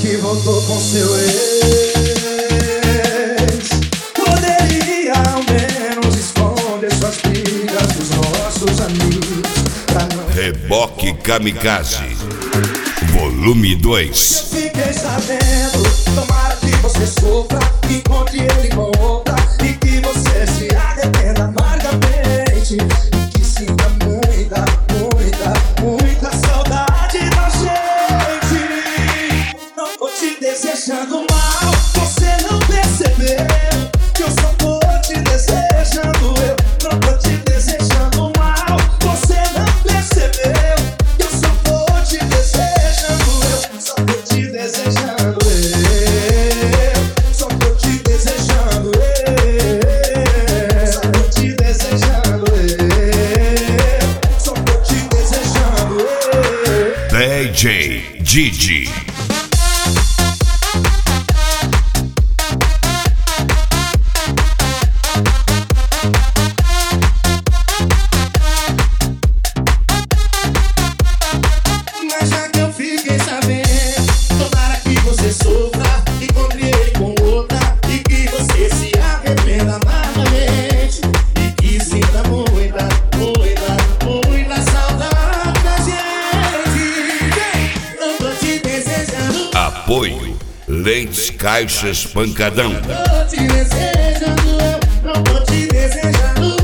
que voltou com seu ex. Poderia ao menos esconder suas brigas dos nossos amigos pra não... Reboque Kamikaze, volume 2. Eu fiquei sabendo, tomara que você sofra, encontre ele com outra e que você se arrependa amargamente, e que sinta muita, muita, muita saudade da gente. Não tô te desejando mal, você não percebeu que eu só tô te desejando. Eu não tô te desejando mal, você não percebeu que eu só tô te desejando. Eu só tô te desejando. Eu só tô te desejando. Só tô te desejando. Só tô te desejando. DJ Didi. Mas já que eu fiquei sabendo, tomara que você sofra, encontre ele com outra e que você se arrependa amargamente, e que sinta muita, muita, muita saudade da gente. Não tô te desejando, Apoio Lentes Caixas Pancadão. tô te desejando, não tô te desejando.